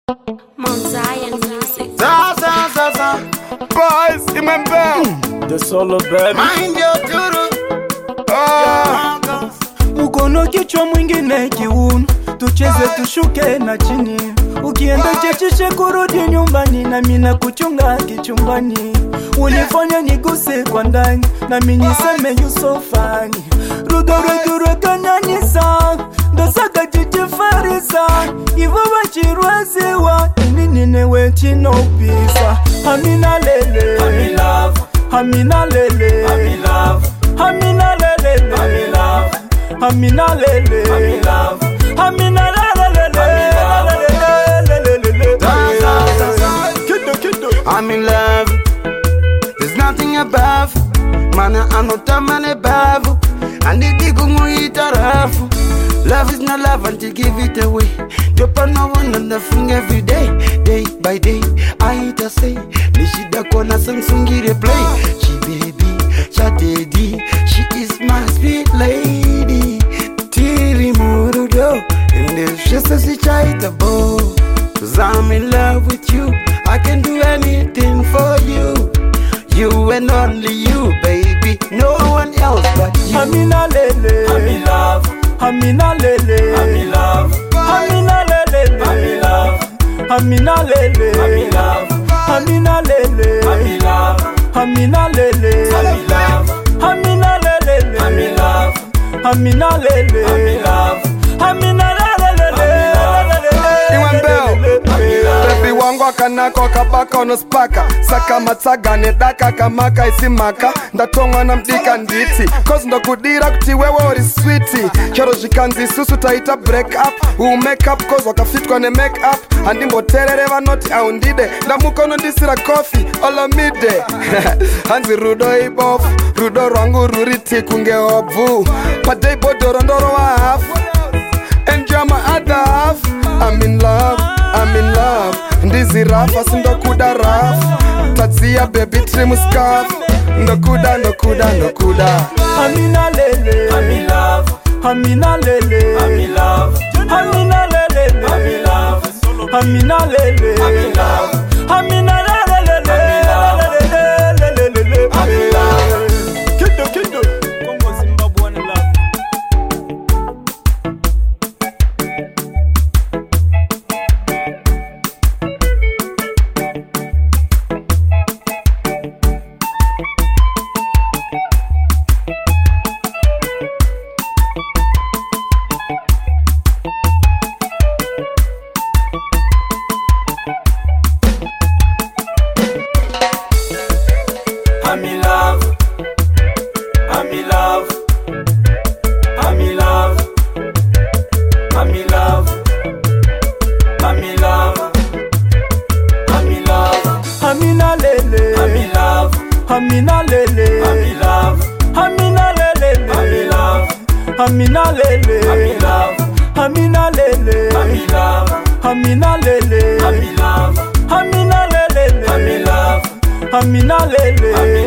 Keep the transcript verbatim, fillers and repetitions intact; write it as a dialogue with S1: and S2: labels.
S1: Mount Zion Music.
S2: Za, za, za, za.
S3: Boys, remember the solo baby.
S2: Mind your duru.
S3: Ah,
S4: Mukono kichwa mwingine kiuno, tucheze tushuke na chini. Ukienda chechishe kurudi nyumbani, na mina kuchunga kichumbani. Ulifanya niguse kwa ndani, na mimi niseme you so funny. Rudore dure kanyanisa, ndosaka chichifarisa. Ivo bachirwaziwa, inini newe chino pisa. Hamina lele,
S3: I'm in love,
S4: hamina lele,
S3: I'm in love,
S4: hamina lele,
S3: I'm in love,
S4: hamina lele,
S3: I'm in love.
S4: hamina
S2: I'm in love. There's nothing above. Mana anotamane bavu. Andidi kumuita rafu. Love is not love until give it away. Jopana one on the thing every day, day by day. I ita say, nishida kona samsungire play. She baby, cha daddy. She is my sweet lady. Tiri murudo, and if she says she chaita bo. Cause I'm in love with you. I can do anything for you. You and only you, baby. No one else but you.
S4: Hamina lele,
S3: I'm in love,
S4: hamina lele,
S3: I'm in love,
S4: hamina lele,
S3: I'm in love,
S4: hamina lele,
S3: I'm in love,
S4: hamina lele,
S3: I'm in love,
S4: hamina lele,
S3: I'm in love,
S4: hamina lele,
S3: I'm in love,
S4: hamina lele,
S3: I'm in love.
S4: hamina lele.
S3: Baby wangu akanako kabaka onospaka saka matsaga nedaka kamaka isimaka ndatongwa na mdika nditi cause ndo kudira kuti wewe ori sweetie chero jikanzi susu taita break up u make up cause wakafitwa ne make up andimboterere vanoti aundide ndamukono ndisira coffee olomide hanzi rudo ibofu rudo rwangu ruriti kunge obvu padei bodoro ndoro wa hafu enjoy my other half. I'm in love, I'm in love. Ndizi rafa sindokuda rafu. Tazia baby trim scarf. Ndokuda, ndokuda, ndokuda.
S4: Hamina lele,
S3: I'm in love,
S4: hamina lele,
S3: I'm in love,
S4: hamina lele,
S3: I'm in love,
S4: hamina lele,
S3: I'm in love,
S4: hamina lele,
S3: I'm in love.
S4: Kido kido, Congo Zimbabwe one love.
S3: I'm in love, I'm in love, I'm in love, I'm in love, I'm in love, I'm in love,
S4: Hamina lele,
S3: I'm in love,
S4: hamina lele,
S3: I'm in love,
S4: hamina lele,
S3: I'm in love,
S4: hamina lele,
S3: I'm in love,
S4: hamina lele,
S3: I'm in love,
S4: hamina lele,
S3: I'm in love,
S4: hamina lele,
S3: I'm in love,
S4: hamina lele.
S3: I'm in